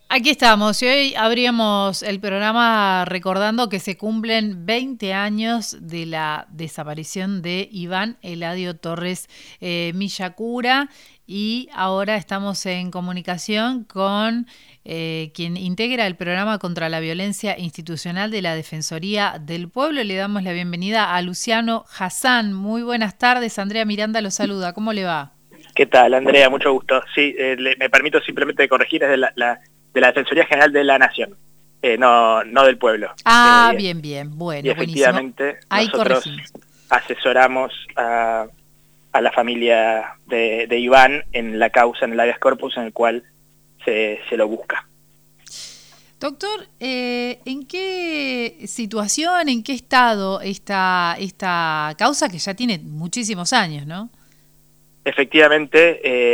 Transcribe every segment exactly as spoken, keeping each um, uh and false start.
Aquí estamos y hoy abríamos el programa recordando que se cumplen veinte años de la desaparición de Iván Eladio Torres eh, Millacura y ahora estamos en comunicación con eh, quien integra el programa contra la violencia institucional de la Defensoría del Pueblo. Le damos la bienvenida a Luciano Hassan. Muy buenas tardes, Andrea Miranda lo saluda. ¿Cómo le va? ¿Qué tal, Andrea? Mucho gusto. Sí, eh, le, me permito simplemente corregir, es de la, la, de la Defensoría General de la Nación, eh, no, no del pueblo. Ah, eh, bien, bien, bueno, y efectivamente buenísimo. Ahí nosotros corregimos. asesoramos a, a la familia de, de Iván en la causa, en el habeas corpus, en el cual se, se lo busca. Doctor, eh, ¿en qué situación, en qué estado está esta causa que ya tiene muchísimos años, no? Efectivamente,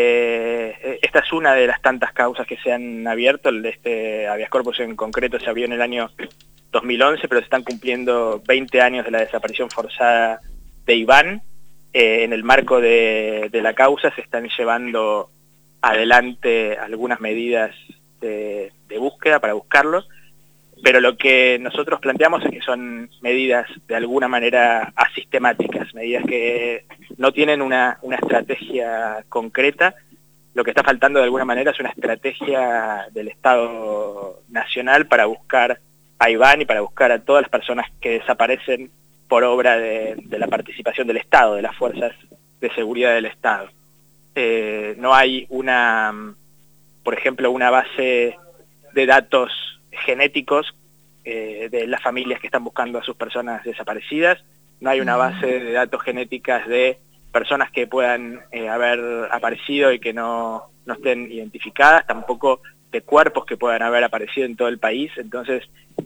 eh, esta es una de las tantas causas que se han abierto. Este habeas corpus en concreto se abrió en el año dos mil once, pero se están cumpliendo veinte años de la desaparición forzada de Iván. Eh, en el marco de, de la causa se están llevando adelante algunas medidas de, de búsqueda para buscarlo, pero lo que nosotros planteamos es que son medidas de alguna manera asistemáticas, medidas que no tienen una, una estrategia concreta. Lo que está faltando de alguna manera es una estrategia del Estado Nacional para buscar a Iván y para buscar a todas las personas que desaparecen por obra de, de la participación del Estado, de las fuerzas de seguridad del Estado. Eh, no hay una, por ejemplo, una base de datos genéticos eh, de las familias que están buscando a sus personas desaparecidas. No hay una base de datos genéticas de personas que puedan eh, haber aparecido y que no, no estén identificadas, tampoco de cuerpos que puedan haber aparecido en todo el país. Entonces,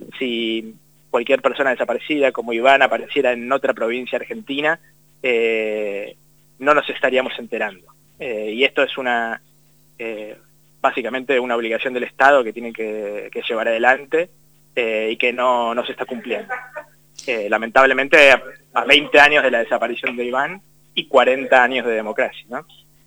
si cualquier persona desaparecida como Iván apareciera en otra provincia argentina, eh, no nos estaríamos enterando. Eh, y esto es una... Eh, básicamente una obligación del Estado que tiene que, que llevar adelante eh, y que no, no se está cumpliendo. Eh, lamentablemente, a, a veinte años de la desaparición de Iván y cuarenta años de democracia, ¿no?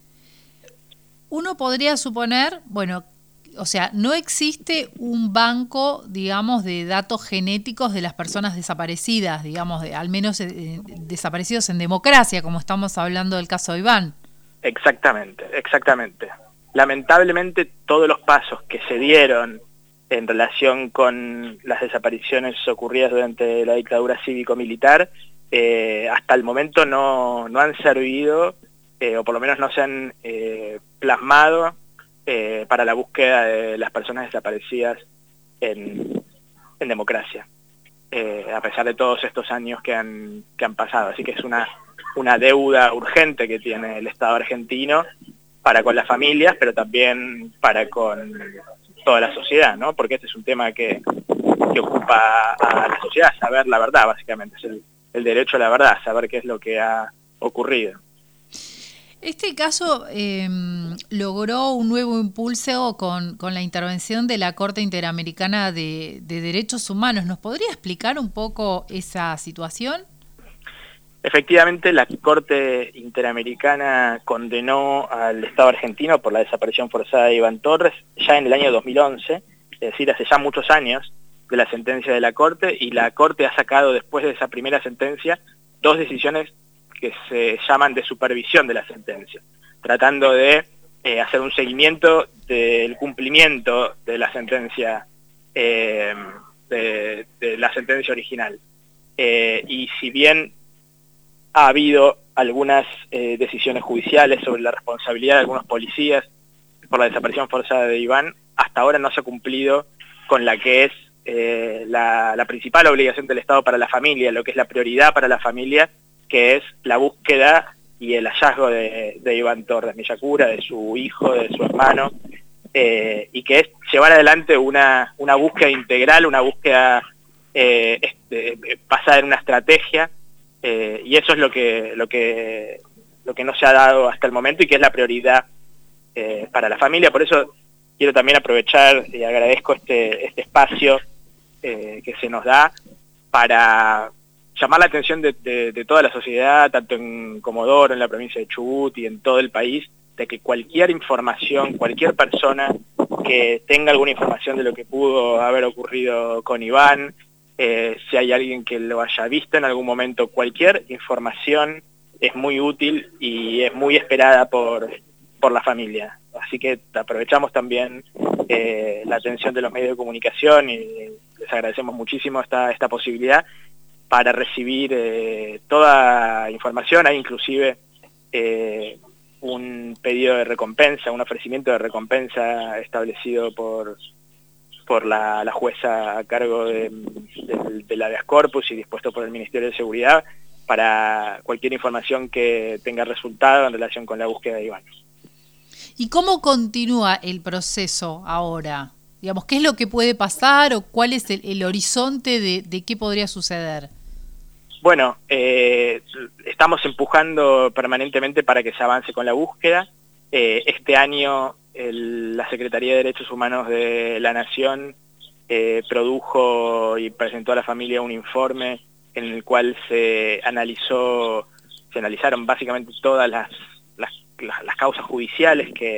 Uno podría suponer, bueno, o sea, no existe un banco, digamos, de datos genéticos de las personas desaparecidas, digamos, de, al menos eh, desaparecidos en democracia, como estamos hablando del caso de Iván. Exactamente, exactamente. Lamentablemente todos los pasos que se dieron en relación con las desapariciones ocurridas durante la dictadura cívico-militar, eh, hasta el momento no, no han servido, eh, o por lo menos no se han eh, plasmado eh, para la búsqueda de las personas desaparecidas en, en democracia, eh, a pesar de todos estos años que han, que han pasado. Así que es una, una deuda urgente que tiene el Estado argentino para con las familias, pero también para con toda la sociedad, ¿no? Porque este es un tema que, que ocupa a la sociedad, saber la verdad, básicamente, es el, el derecho a la verdad, saber qué es lo que ha ocurrido. Este caso eh, logró un nuevo impulso con, con la intervención de la Corte Interamericana de, de Derechos Humanos. ¿Nos podría explicar un poco esa situación? Efectivamente, la Corte Interamericana condenó al Estado argentino por la desaparición forzada de Iván Torres ya en el año dos mil once, es decir, hace ya muchos años de la sentencia de la Corte, y la Corte ha sacado después de esa primera sentencia dos decisiones que se llaman de supervisión de la sentencia, tratando de eh, hacer un seguimiento del cumplimiento de la sentencia, eh, de, de la sentencia original. Eh, y si bien ha habido algunas eh, decisiones judiciales sobre la responsabilidad de algunos policías por la desaparición forzada de Iván, hasta ahora no se ha cumplido con la que es eh, la, la principal obligación del Estado para la familia, lo que es la prioridad para la familia, que es la búsqueda y el hallazgo de, de Iván Torres Millacura, de su hijo, de su hermano, eh, y que es llevar adelante una, una búsqueda integral, una búsqueda eh, este, basada en una estrategia. Eh, y eso es lo que, lo, que, lo que no se ha dado hasta el momento y que es la prioridad eh, para la familia. Por eso quiero también aprovechar y agradezco este, este espacio eh, que se nos da para llamar la atención de, de, de toda la sociedad, tanto en Comodoro, en la provincia de Chubut y en todo el país, de que cualquier información, cualquier persona que tenga alguna información de lo que pudo haber ocurrido con Iván, eh, si hay alguien que lo haya visto en algún momento, cualquier información es muy útil y es muy esperada por, por la familia. Así que aprovechamos también eh, la atención de los medios de comunicación y les agradecemos muchísimo esta, esta posibilidad para recibir eh, toda información. Hay inclusive eh, un pedido de recompensa, un ofrecimiento de recompensa establecido por, por la, la jueza a cargo de, de, del habeas corpus y dispuesto por el Ministerio de Seguridad para cualquier información que tenga resultado en relación con la búsqueda de Iván. ¿Y cómo continúa el proceso ahora? Digamos, ¿qué es lo que puede pasar o cuál es el, el horizonte de, de qué podría suceder? Bueno, eh, estamos empujando permanentemente para que se avance con la búsqueda. Eh, este año el, la Secretaría de Derechos Humanos de la Nación eh, produjo y presentó a la familia un informe en el cual se analizó, se analizaron básicamente todas las, las, las, las causas judiciales que,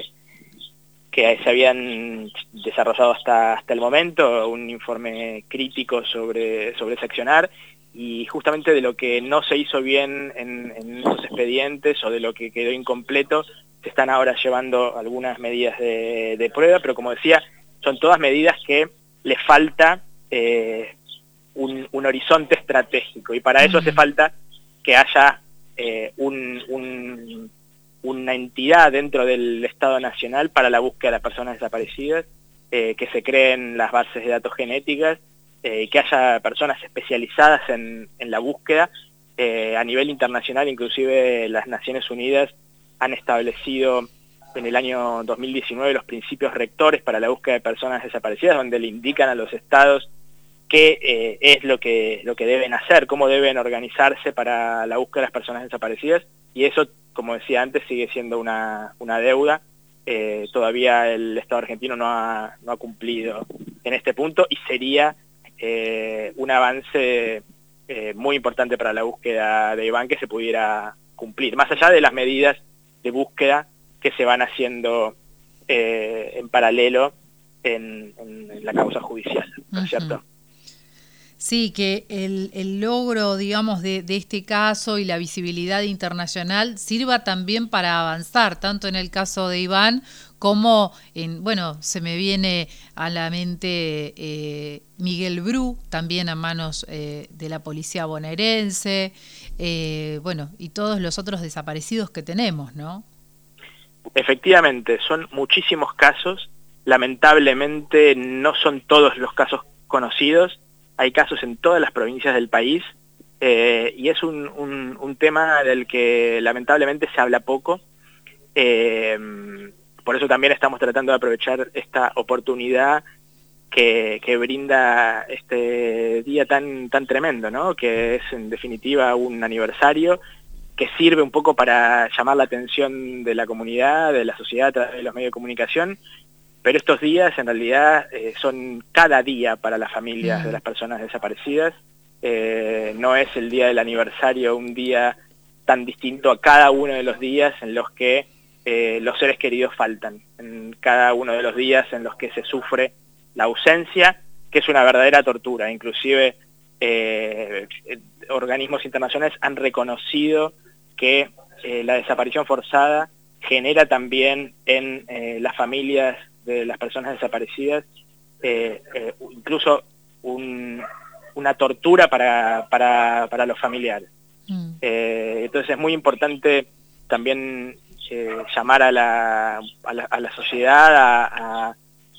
que se habían desarrollado hasta, hasta el momento, un informe crítico sobre, sobre ese accionar, y justamente de lo que no se hizo bien en, en esos expedientes o de lo que quedó incompleto, se están ahora llevando algunas medidas de, de prueba, pero como decía, son todas medidas que le falta eh, un, un horizonte estratégico, y para eso hace falta que haya eh, un, un, una entidad dentro del Estado Nacional para la búsqueda de las personas desaparecidas, eh, que se creen las bases de datos genéticas, eh, que haya personas especializadas en, en la búsqueda. Eh, a nivel internacional, inclusive las Naciones Unidas han establecido en el año dos mil diecinueve los principios rectores para la búsqueda de personas desaparecidas, donde le indican a los estados qué eh, es lo que, lo que deben hacer, cómo deben organizarse para la búsqueda de las personas desaparecidas, y eso, como decía antes, sigue siendo una, una deuda. Eh, todavía el Estado argentino no ha, no ha cumplido en este punto, y sería eh, un avance eh, muy importante para la búsqueda de Iván que se pudiera cumplir, más allá de las medidas de búsqueda que se van haciendo eh, en paralelo en, en, en la causa judicial, ¿no es cierto? Sí, que el, el logro, digamos, de, de este caso y la visibilidad internacional sirva también para avanzar, tanto en el caso de Iván como en, bueno, se me viene a la mente eh, Miguel Bru, también a manos eh, de la policía bonaerense, eh, bueno, y todos los otros desaparecidos que tenemos, ¿no? Efectivamente, son muchísimos casos, lamentablemente no son todos los casos conocidos. Hay casos en todas las provincias del país, eh, y es un, un, un tema del que lamentablemente se habla poco. Eh, por eso también estamos tratando de aprovechar esta oportunidad que, que brinda este día tan, tan tremendo, ¿no? Que es en definitiva un aniversario que sirve un poco para llamar la atención de la comunidad, de la sociedad a través de los medios de comunicación. Pero estos días en realidad eh, son cada día para las familias de las personas desaparecidas. Eh, no es el día del aniversario un día tan distinto a cada uno de los días en los que eh, los seres queridos faltan, en cada uno de los días en los que se sufre la ausencia, que es una verdadera tortura. Inclusive eh, organismos internacionales han reconocido que eh, la desaparición forzada genera también en eh, las familias de las personas desaparecidas, eh, eh, incluso un, una tortura para, para, para los familiares. Mm. Eh, entonces es muy importante también eh, llamar a la, a la, a la sociedad a, a,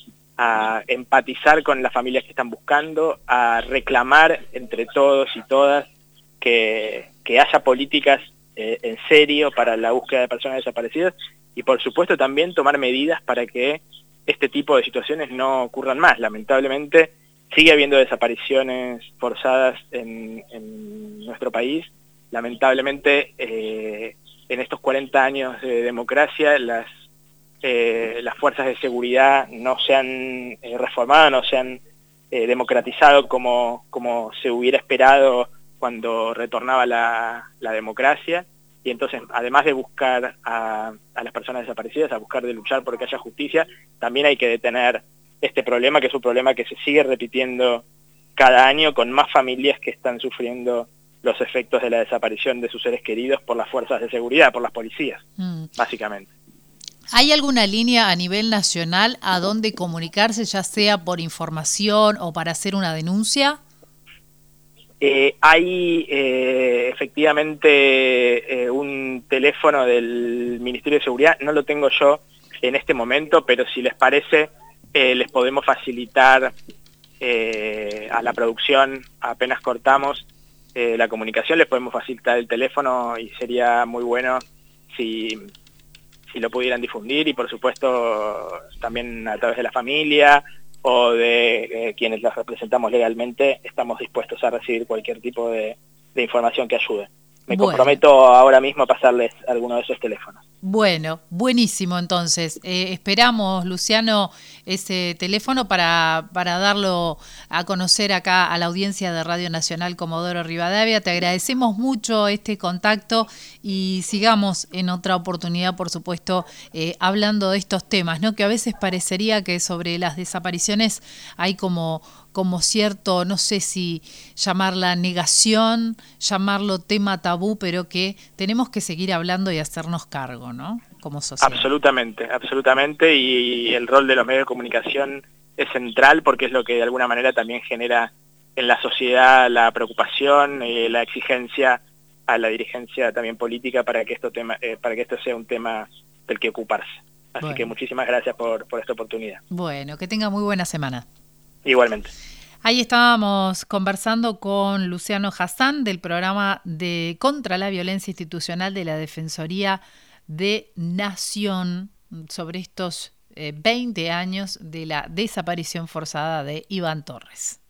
a empatizar con las familias que están buscando, a reclamar entre todos y todas que, que haya políticas eh, en serio para la búsqueda de personas desaparecidas, y por supuesto también tomar medidas para que este tipo de situaciones no ocurran más. Lamentablemente sigue habiendo desapariciones forzadas en, en nuestro país. Lamentablemente eh, en estos cuarenta años de democracia las, eh, las fuerzas de seguridad no se han eh, reformado, no se han eh, democratizado como, como se hubiera esperado cuando retornaba la, la democracia, y entonces, además de buscar a, a las personas desaparecidas, a buscar de luchar por que haya justicia, también hay que detener este problema, que es un problema que se sigue repitiendo cada año con más familias que están sufriendo los efectos de la desaparición de sus seres queridos por las fuerzas de seguridad, por las policías, mm. básicamente. ¿Hay alguna línea a nivel nacional a donde comunicarse, ya sea por información o para hacer una denuncia? Eh, hay eh, efectivamente eh, un teléfono del Ministerio de Seguridad, no lo tengo yo en este momento, pero si les parece, eh, les podemos facilitar eh, a la producción, apenas cortamos eh, la comunicación, les podemos facilitar el teléfono y sería muy bueno si, si lo pudieran difundir, y por supuesto también a través de la familia o de eh, quienes los representamos legalmente, estamos dispuestos a recibir cualquier tipo de, de información que ayude. Me bueno. comprometo ahora mismo a pasarles alguno de esos teléfonos. Bueno, buenísimo entonces. Eh, esperamos, Luciano, ese teléfono para, para darlo a conocer acá a la audiencia de Radio Nacional Comodoro Rivadavia. Te agradecemos mucho este contacto y sigamos en otra oportunidad, por supuesto, eh, hablando de estos temas, ¿no? Que a veces parecería que sobre las desapariciones hay como... como cierto, no sé si llamarla negación, llamarlo tema tabú, pero que tenemos que seguir hablando y hacernos cargo, ¿no? Como sociedad. Absolutamente, absolutamente, y el rol de los medios de comunicación es central porque es lo que de alguna manera también genera en la sociedad la preocupación, eh, la exigencia a la dirigencia también política para que esto tema, eh, para que esto sea un tema del que ocuparse. Así bueno. que muchísimas gracias por, por esta oportunidad. Bueno, que tenga muy buena semana. Igualmente. Ahí estábamos conversando con Luciano Hassan del programa de Contra la Violencia Institucional de la Defensoría de Nación sobre estos eh, veinte años de la desaparición forzada de Iván Torres.